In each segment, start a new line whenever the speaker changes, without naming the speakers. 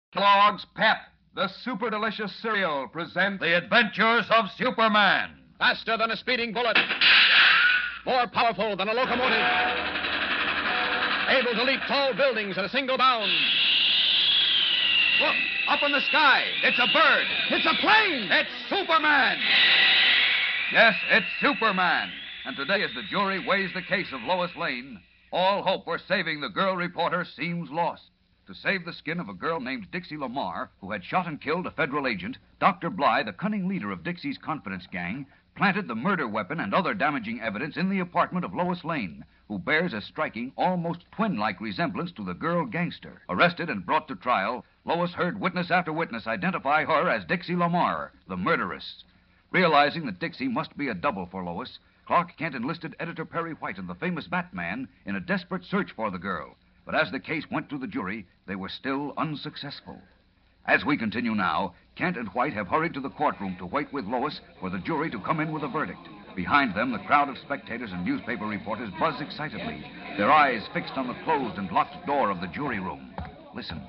Kellogg's Pep, the super delicious cereal, presents
The Adventures of Superman.
Faster than a speeding bullet. More powerful than a locomotive. Able to leap tall buildings at a single bound.
Look, up in the sky. It's a bird. It's a plane. It's Superman. Yes, it's Superman. And today, as the jury weighs the case of Lois Lane, all hope for saving the girl reporter seems lost. To save the skin of a girl named Dixie Lamar, who had shot and killed a federal agent, Dr. Bly, the cunning leader of Dixie's confidence gang, planted the murder weapon and other damaging evidence in the apartment of Lois Lane, who bears a striking, almost twin-like resemblance to the girl gangster. Arrested and brought to trial, Lois heard witness after witness identify her as Dixie Lamar, the murderess. Realizing that Dixie must be a double for Lois, Clark Kent enlisted editor Perry White and the famous Batman in a desperate search for the girl. But as the case went to the jury, they were still unsuccessful. As we continue now, Kent and White have hurried to the courtroom to wait with Lois for the jury to come in with a verdict. Behind them, the crowd of spectators and newspaper reporters buzz excitedly, their eyes fixed on the closed and locked door of the jury room. Listen.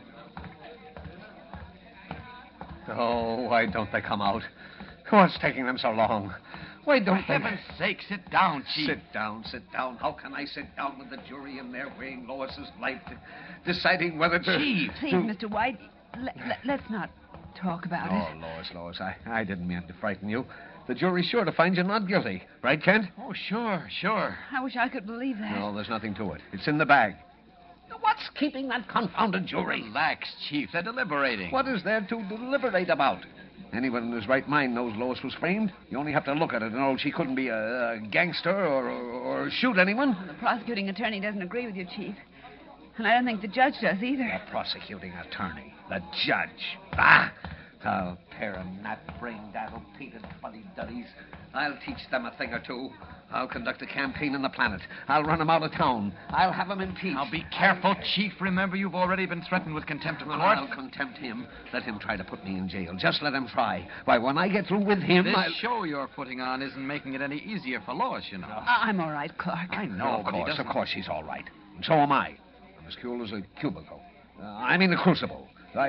Oh, why don't they come out? What's taking them so long? Why don't
For heaven's sake, sit down, Chief.
Sit down. How can I sit down with the jury in there weighing Lois's life, deciding whether to...
Chief.
Please, Mr. White, let's not talk about it.
Oh, Lois, I didn't mean to frighten you. The jury's sure to find you not guilty. Right, Kent?
Oh, sure.
I wish I could believe that.
No, there's nothing to it. It's in the bag. What's keeping that confounded jury?
Relax, Chief. They're deliberating.
What is there to deliberate about? Anyone in his right mind knows Lois was framed. You only have to look at it and know she couldn't be a gangster or shoot anyone.
The prosecuting attorney doesn't agree with you, Chief. And I don't think the judge does either.
The prosecuting attorney. The judge. Ah! I'll pair 'em that brain-daddled, painted fuddy-duddies. I'll teach them a thing or two. I'll conduct a campaign in the planet. I'll run 'em out of town. I'll have 'em impeached.
Now, be careful, Chief. Remember, you've already been threatened with contempt of court.
I'll contempt him. Let him try to put me in jail. Just let him try. Why, when I get through with him,
This show you're putting on isn't making it any easier for Lois, you know.
I'm all right, Clark.
I
No,
know,
of
but he
course,
doesn't...
of course she's all right. And so am I. I'm as cool as a cubicle. The crucible.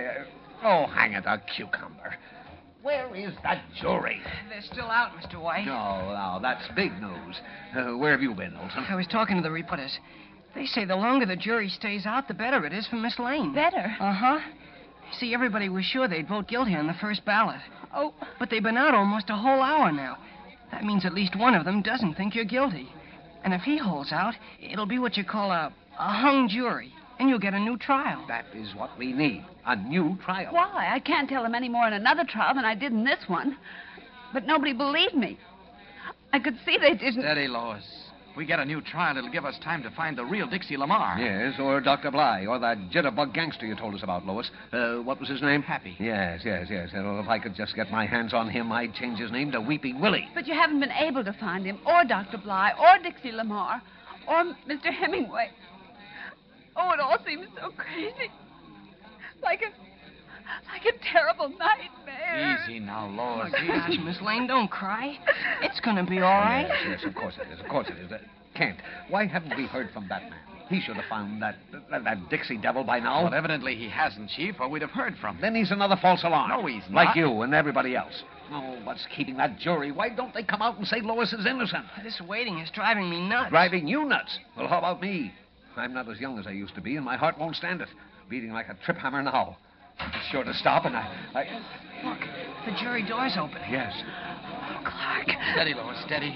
Oh, hang it, a cucumber. Where is that jury?
They're still out, Mr. White.
No, that's big news. Where have you been, Olson?
I was talking to the reporters. They say the longer the jury stays out, the better it is for Miss Lane.
Better?
Uh-huh. See, everybody was sure they'd vote guilty on the first ballot.
Oh,
But they've been out almost a whole hour now. That means at least one of them doesn't think you're guilty. And if he holds out, it'll be what you call a hung jury. And you'll get a new trial.
That is what we need. A new trial.
why? I can't tell him any more in another trial than I did in this one. But nobody believed me. I could see they didn't.
Steady, Lois. If we get a new trial, it'll give us time to find the real Dixie Lamar.
Yes, or Dr. Bly, or that jitterbug gangster you told us about, Lois. What was his name?
Happy.
Yes. Oh, if I could just get my hands on him, I'd change his name to Weeping Willie.
But you haven't been able to find him, or Dr. Bly, or Dixie Lamar, or Mr. Hemingway. Oh, it all seems so crazy. Like a terrible nightmare.
Easy now, Lois.
Gosh, Miss Lane, don't cry. It's going to be all right.
Yes, of course it is. Kent, why haven't we heard from that man? He should have found that Dixie devil by now.
Well, evidently he hasn't, Chief, or we'd have heard from him.
Then he's another false alarm.
No, he's
Like
not.
you and everybody else. Oh, what's keeping that jury? Why don't they come out and say Lois is innocent?
This waiting is driving me nuts.
Driving you nuts. Well, how about me? I'm not as young as I used to be, and my heart won't stand it. Beating like a trip hammer now. It's sure to stop, and I...
Look, the jury door's open.
Yes.
Oh, Clark.
Steady, Lois, steady.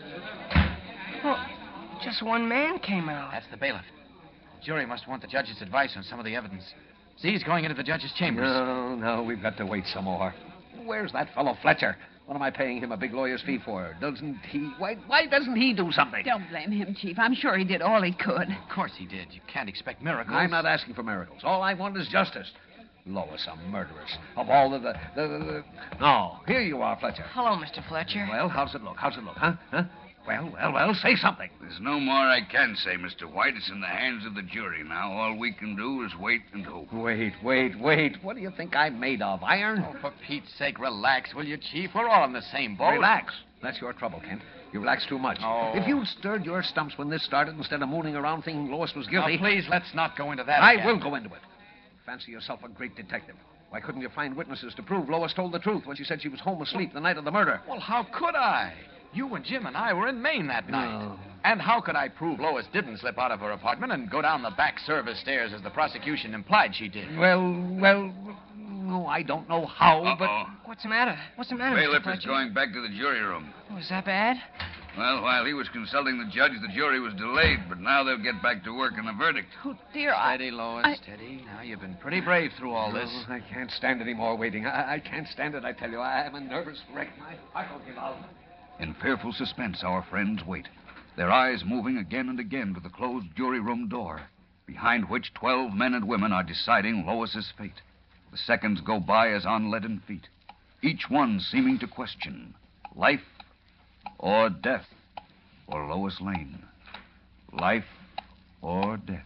Well, just one man came out.
That's the bailiff. The jury must want the judge's advice on some of the evidence. See, he's going into the judge's chambers.
No, we've got to wait some more. Where's that fellow Fletcher? What am I paying him a big lawyer's fee for? Doesn't he... Why doesn't he do something?
Don't blame him, Chief. I'm sure he did all he could.
Of course he did. You can't expect miracles.
I'm not asking for miracles. All I want is justice. Lois, a murderess. Of all of the... No, here you are, Fletcher.
Hello, Mr. Fletcher.
Well, how's it look, huh? Well, say something.
There's no more I can say, Mr. White. It's in the hands of the jury now. All we can do is wait and hope.
Wait. What do you think I'm made of, iron?
Oh, for Pete's sake, relax, will you, Chief? We're all in the same boat.
Relax. That's your trouble, Kent. You relax too much.
Oh.
If you'd stirred your stumps when this started instead of mooning around thinking Lois was guilty...
Now, please, let's not go into that
I
again.
will go into it. Fancy yourself a great detective. Why couldn't you find witnesses to prove Lois told the truth when she said she was home asleep the night of the murder?
Well, how could I? You and Jim and I were in Maine that night.
Oh.
And how could I prove Lois didn't slip out of her apartment and go down the back service stairs as the prosecution implied she did?
Well, no, I don't know how, but...
What's the matter? What's the matter, Mr.
Bailiff is
Fletcher?
going back to the jury room.
Oh, is that bad?
Well, while he was consulting the judge, the jury was delayed, but now they'll get back to work on the verdict.
Oh, dear,
Steady, Lois, steady. Now, you've been pretty brave through all this.
Oh, I can't stand any more waiting. I can't stand it, I tell you. I'm a nervous wreck. My heart will give out.
In fearful suspense, our friends wait, their eyes moving again and again to the closed jury room door, behind which 12 men and women are deciding Lois's fate. The seconds go by as on leaden feet, each one seeming to question life or death for Lois Lane. Life or death.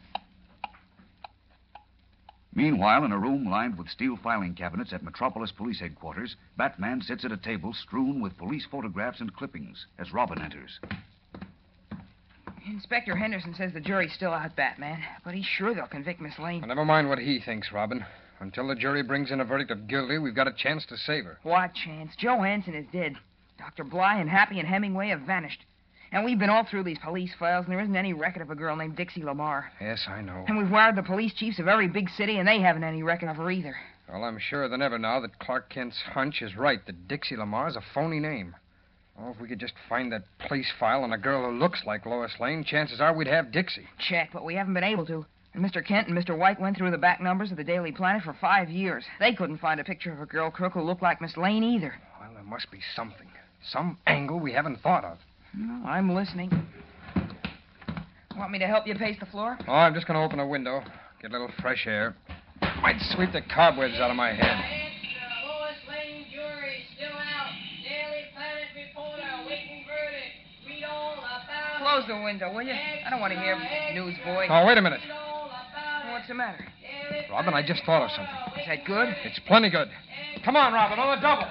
Meanwhile, in a room lined with steel filing cabinets at Metropolis Police Headquarters, Batman sits at a table strewn with police photographs and clippings as Robin enters.
Inspector Henderson says the jury's still out, Batman, but he's sure they'll convict Miss Lane.
Well, never mind what he thinks, Robin. Until the jury brings in a verdict of guilty, we've got a chance to save her.
What chance? Joe Hanson is dead. Dr. Bly and Happy and Hemingway have vanished. And we've been all through these police files, and there isn't any record of a girl named Dixie Lamar.
Yes, I know.
And we've wired the police chiefs of every big city, and they haven't any record of her either.
Well, I'm surer than ever now that Clark Kent's hunch is right, that Dixie Lamar's a phony name. Oh, if we could just find that police file on a girl who looks like Lois Lane, chances are we'd have Dixie.
Check, but we haven't been able to. And Mr. Kent and Mr. White went through the back numbers of the Daily Planet for 5 years. They couldn't find a picture of a girl crook who looked like Miss Lane either.
Well, there must be something. Some angle we haven't thought of.
No, I'm listening. Want me to help you pace the floor?
Oh, I'm just going to open a window, get a little fresh air. Might sweep the cobwebs out of my head.
Lois Lane jury still out. Daily Planet reporter awaiting verdict. Read all about
Close the window, will you? I don't want to hear newsboy.
Oh, wait a minute.
What's the matter?
Robin, I just thought of something.
Is that good?
It's plenty good. Come on, Robin, on the double.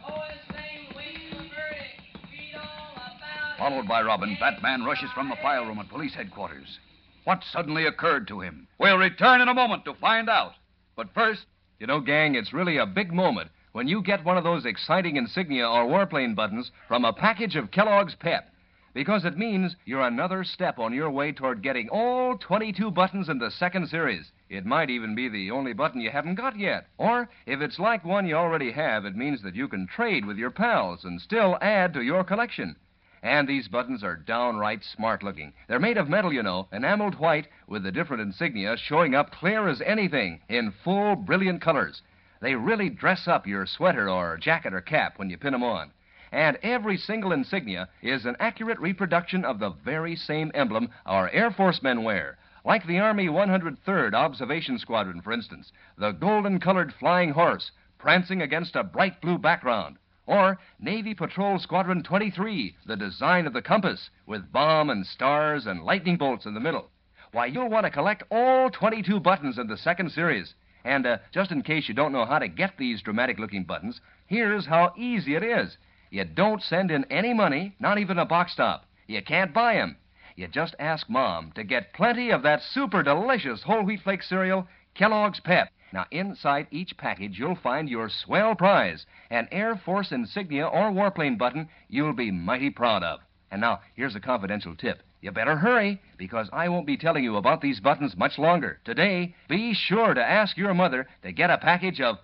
Followed by Robin, Batman rushes from the file room at police headquarters. What suddenly occurred to him? We'll return in a moment to find out. But first...
You know, gang, it's really a big moment when you get one of those exciting insignia or warplane buttons from a package of Kellogg's Pep. Because it means you're another step on your way toward getting all 22 buttons in the second series. It might even be the only button you haven't got yet. Or, if it's like one you already have, it means that you can trade with your pals and still add to your collection. And these buttons are downright smart-looking. They're made of metal, you know, enameled white with the different insignia showing up clear as anything in full, brilliant colors. They really dress up your sweater or jacket or cap when you pin them on. And every single insignia is an accurate reproduction of the very same emblem our Air Force men wear. Like the Army 103rd Observation Squadron, for instance, the golden-colored flying horse prancing against a bright blue background. Or Navy Patrol Squadron 23, the design of the compass, with bomb and stars and lightning bolts in the middle. Why, you'll want to collect all 22 buttons in the second series. And just in case you don't know how to get these dramatic-looking buttons, here's how easy it is. You don't send in any money, not even a box top. You can't buy 'em. You just ask Mom to get plenty of that super delicious whole wheat flake cereal, Kellogg's Pep. Now, inside each package, you'll find your swell prize, an Air Force insignia or warplane button you'll be mighty proud of. And now, here's a confidential tip. You better hurry, because I won't be telling you about these buttons much longer. Today, be sure to ask your mother to get a package of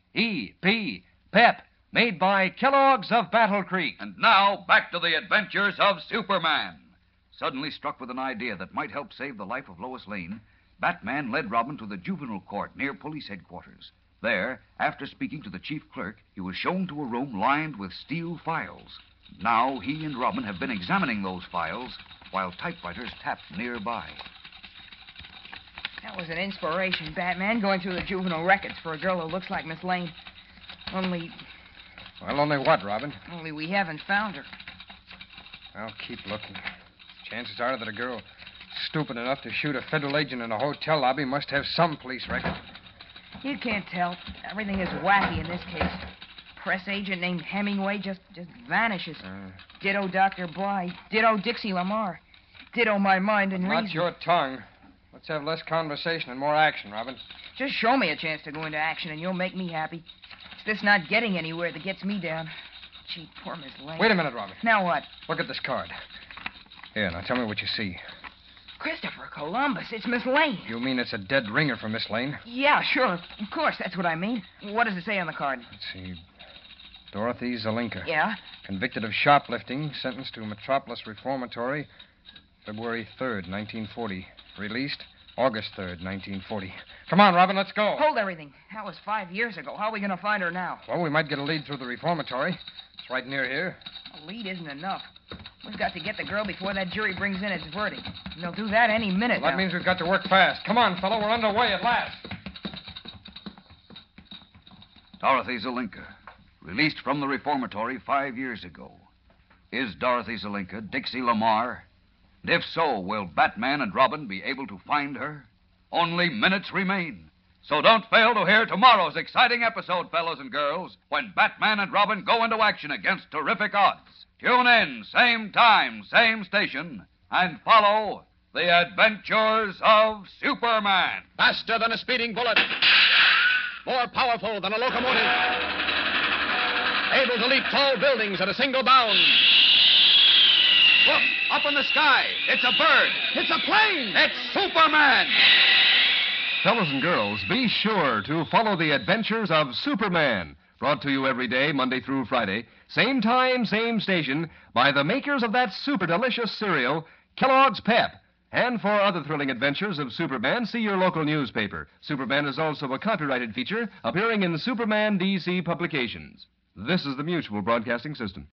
P.E.P. Pep, made by Kellogg's of Battle Creek.
And now, back to the adventures of Superman. Suddenly struck with an idea that might help save the life of Lois Lane, Batman led Robin to the juvenile court near police headquarters. There, after speaking to the chief clerk, he was shown to a room lined with steel files. Now he and Robin have been examining those files while typewriters tapped nearby.
That was an inspiration, Batman, going through the juvenile records for a girl who looks like Miss Lane. Only
Well, only what, Robin?
we haven't found her.
I'll keep looking. Chances are that a girl stupid enough to shoot a federal agent in a hotel lobby must have some police record.
You can't tell. Everything is wacky in this case. Press agent named Hemingway just vanishes. Ditto Dr. Bly. Ditto Dixie Lamar. Ditto my mind and reason.
Not your tongue. Let's have less conversation and more action, Robin.
Just show me a chance to go into action, and you'll make me happy. It's this not getting anywhere that gets me down. Gee, poor Miss Lane.
Wait a minute, Robbie.
Now what?
Look at this card. Here, now tell me what you see.
Christopher Columbus. It's Miss Lane.
You mean it's a dead ringer for Miss Lane?
Yeah, sure. Of course, that's what I mean. What does it say on the card?
Let's see. Dorothy Zelinka.
Yeah?
Convicted of shoplifting, sentenced to Metropolis Reformatory, February 3rd, 1940. Released August 3rd, 1940. Come on, Robin, let's go.
Hold everything. That was 5 years ago. How are we going to find her now?
Well, we might get a lead through the reformatory. It's right near here.
A lead isn't enough. We've got to get the girl before that jury brings in its verdict. And they'll do that any minute
Well, that
now.
means we've got to work fast. Come on, fellow, we're underway at last.
Dorothy Zelinka, released from the reformatory 5 years ago. Is Dorothy Zelinka Dixie Lamar? And if so, will Batman and Robin be able to find her? Only minutes remain. So don't fail to hear tomorrow's exciting episode, fellows and girls, when Batman and Robin go into action against terrific odds. Tune in, same time, same station, and follow the adventures of Superman.
Faster than a speeding bullet. More powerful than a locomotive. Able to leap tall buildings at a single bound.
Look, up in the sky. It's a bird. It's a plane. It's Superman.
Fellows and girls, be sure to follow the adventures of Superman. Brought to you every day, Monday through Friday. Same time, same station, by the makers of that super delicious cereal, Kellogg's Pep. And for other thrilling adventures of Superman, see your local newspaper. Superman is also a copyrighted feature appearing in Superman DC publications. This is the Mutual Broadcasting System.